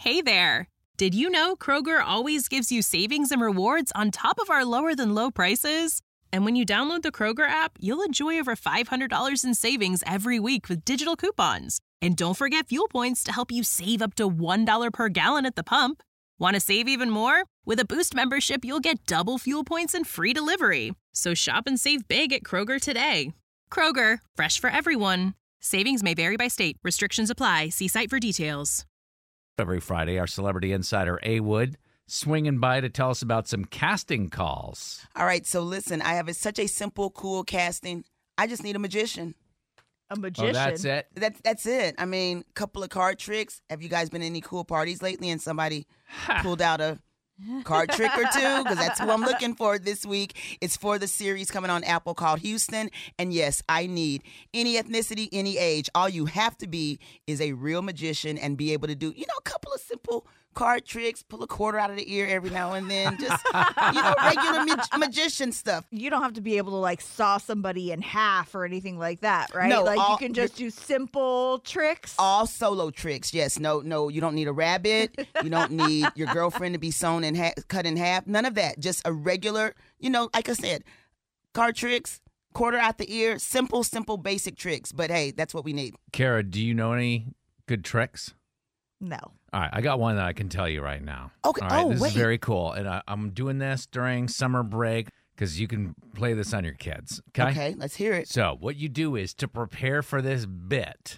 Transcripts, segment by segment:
Hey there! Did you know Kroger always gives you savings and rewards on top of our lower-than-low prices? And when you download the Kroger app, you'll enjoy over $500 in savings every week with digital coupons. And don't forget fuel points to help you save up to $1 per gallon at the pump. Want to save even more? With a Boost membership, you'll get double fuel points and free delivery. So shop and save big at Kroger today. Kroger, fresh for everyone. Savings may vary by state. Restrictions apply. See site for details. Every Friday, our celebrity insider, A. Wood, swinging by to tell us about some casting calls. All right, so listen, I have such a simple, cool casting. I just need a magician. A magician? Oh, that's it? That's it. I mean, a couple of card tricks. Have you guys been in any cool parties lately and somebody pulled out a card trick or two? Because that's who I'm looking for this week. It's for the series coming on Apple called Houston. And yes, I need any ethnicity, any age. All you have to be is a real magician and be able to do, a couple of simple card tricks, pull a quarter out of the ear every now and then, just, regular magician stuff. You don't have to be able to, saw somebody in half or anything like that, right? No, you can just do simple tricks? All solo tricks, yes. No, you don't need a rabbit. You don't need your girlfriend to be sewn and cut in half. None of that. Just a regular, like I said, card tricks, quarter out the ear, simple, basic tricks. But, hey, that's what we need. Kara, do you know any good tricks? No. All right, I got one that I can tell you right now. Okay. All right, this wait. is very cool. And I'm doing this during summer break because you can play this on your kids. Okay, let's hear it. So what you do is to prepare for this bit,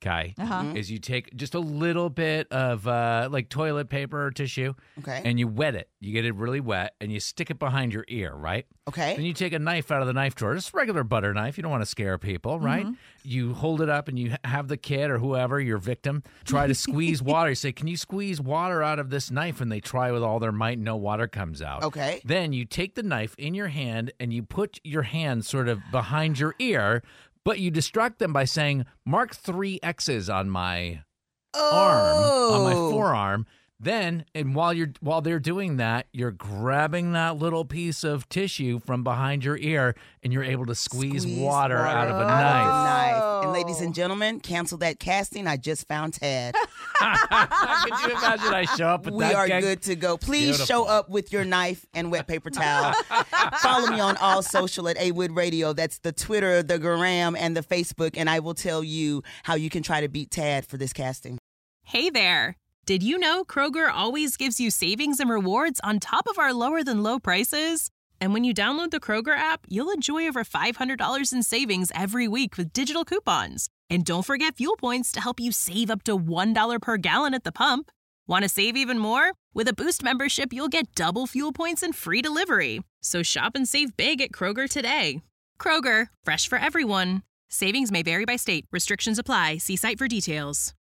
is you take just a little bit of toilet paper or tissue, and you wet it. You get it really wet, and you stick it behind your ear, right? Okay. Then you take a knife out of the knife drawer, just a regular butter knife. You don't want to scare people, right? You hold it up, and you have the kid or whoever, your victim, try to squeeze water. You say, can you squeeze water out of this knife? And they try with all their might, no water comes out. Okay. Then you take the knife in your hand, and you put your hand sort of behind your ear, but you distract them by saying, mark 3 X's on my arm, on my forearm. Then, and while they're doing that, you're grabbing that little piece of tissue from behind your ear, and you're able to squeeze water out of a knife. And ladies and gentlemen, cancel that casting. I just found Tad. Could you imagine I show up with that? We are gig? good to go. Please Beautiful. show up with your knife and wet paper towel. Follow me on all social at A Wood Radio. That's the Twitter, the Gram, and the Facebook, and I will tell you how you can try to beat Tad for this casting. Hey there! Did you know Kroger always gives you savings and rewards on top of our lower-than-low prices? And when you download the Kroger app, you'll enjoy over $500 in savings every week with digital coupons. And don't forget fuel points to help you save up to $1 per gallon at the pump. Want to save even more? With a Boost membership, you'll get double fuel points and free delivery. So shop and save big at Kroger today. Kroger, fresh for everyone. Savings may vary by state. Restrictions apply. See site for details.